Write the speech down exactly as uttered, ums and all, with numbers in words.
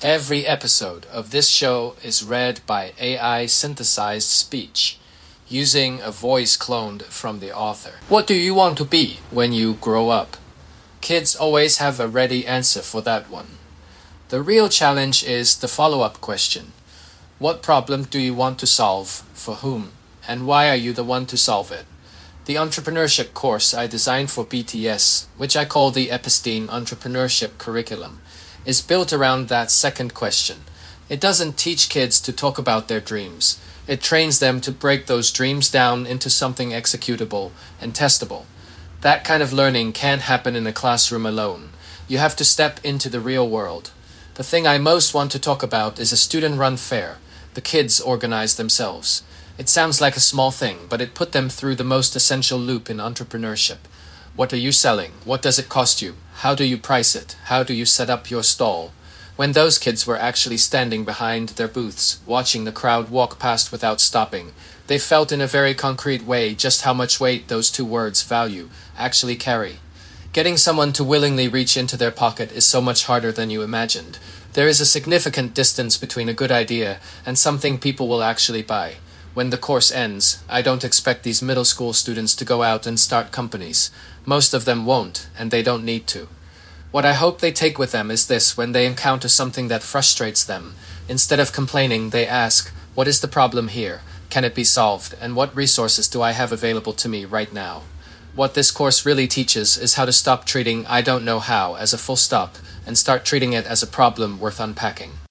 Every episode of this show is read by A I synthesized speech, using a voice cloned from the author. What do you want to be when you grow up? Kids always have a ready answer for that one. The real challenge is the follow-up question. What problem do you want to solve, for whom, and why are you the one to solve it? The entrepreneurship course I designed for B T S, which I call the Epstein Entrepreneurship Curriculum, is built around that second question. It doesn't teach kids to talk about their dreams. It trains them to break those dreams down into something executable and testable. That kind of learning can't happen in a classroom alone. You have to step into the real world. The thing I most want to talk about is a student-run fair. The kids organize themselves. It sounds like a small thing, but it put them through the most essential loop in entrepreneurship. What are you selling? What does it cost you? How do you price it? How do you set up your stall? When those kids were actually standing behind their booths, watching the crowd walk past without stopping, they felt in a very concrete way just how much weight those two words, value, actually carry. Getting someone to willingly reach into their pocket is so much harder than you imagined. There is a significant distance between a good idea and something people will actually buy. When the course ends, I don't expect these middle school students to go out and start companies. Most of them won't, and they don't need to. What I hope they take with them is this: when they encounter something that frustrates them, instead of complaining, they ask, what is the problem here? Can it be solved? And what resources do I have available to me right now? What this course really teaches is how to stop treating I don't know how as a full stop and start treating it as a problem worth unpacking.